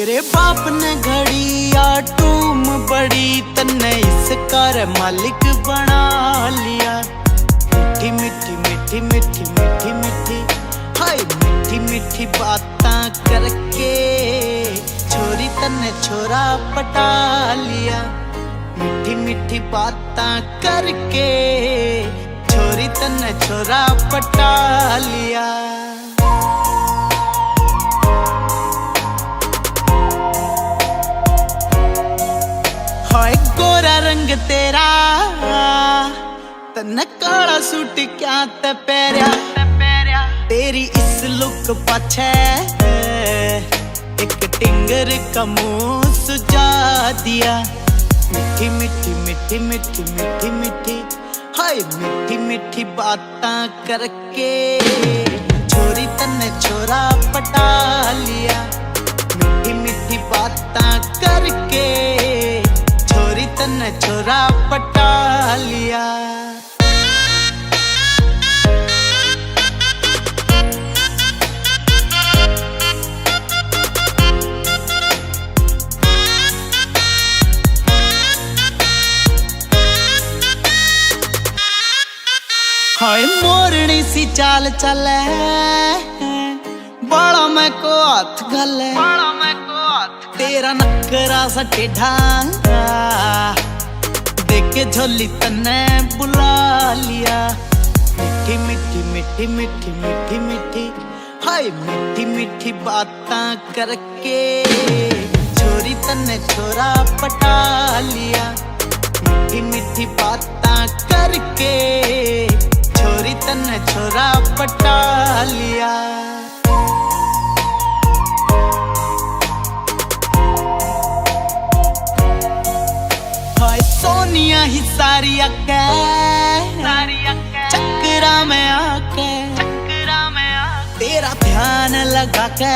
तेरे बाप ने घड़ी या टूम बड़ी, तन्ने इस कार मालिक बना लिया। मीठी मीठी मीठी मीठी मीठी मीठी हाय मीठी मीठी बातां करके छोरी तन्ने छोरा पटा लिया। मीठी मीठी बातां करके छोरी तन्ने छोरा पटा लिया। हाय गोरा रंग तेरा तन्ने काला सूट क्या ते पैरिया। तेरी इस लुक पाछे एक टिंगर का मुंह सुझा दिया। मीठी मीठी मीठी मीठी मीठी मीठी हाय मीठी मीठी बातां करके छोरी तन्ने छोरा पटा लिया। मीठी मीठी बातां करके छोरी तन्ने छोरा पटा लिया। हाय मोरनी सी चाल चले बाला में को हाथ गले। तेरा नखरा सा टेढ़ा देख के झोली तन्ने बुला लिया। मीठी मीठी मीठी मीठी मीठी मीठी हाय मीठी मीठी बातां करके छोरी तन्ने छोरा पटा लिया। मीठी मीठी बातां करके छोरी तन्ने छोरा पटा लिया। हाय सोनिया ही सारी अक्के चक्करा में आके तेरा ध्यान लगा के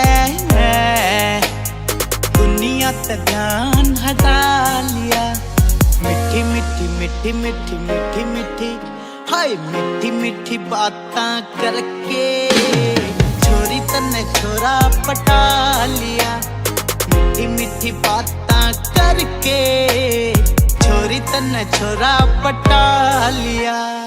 दुनिया ते ध्यान हटा लिया। मीठी मीठी मीठी मीठी मीठी मीठी हाय मीठी मीठी बातां करके छोरी तन्ने छोरा पटा लिया। मीठी मीठी बातां करके छोरी तन्ने छोरा पटा लिया।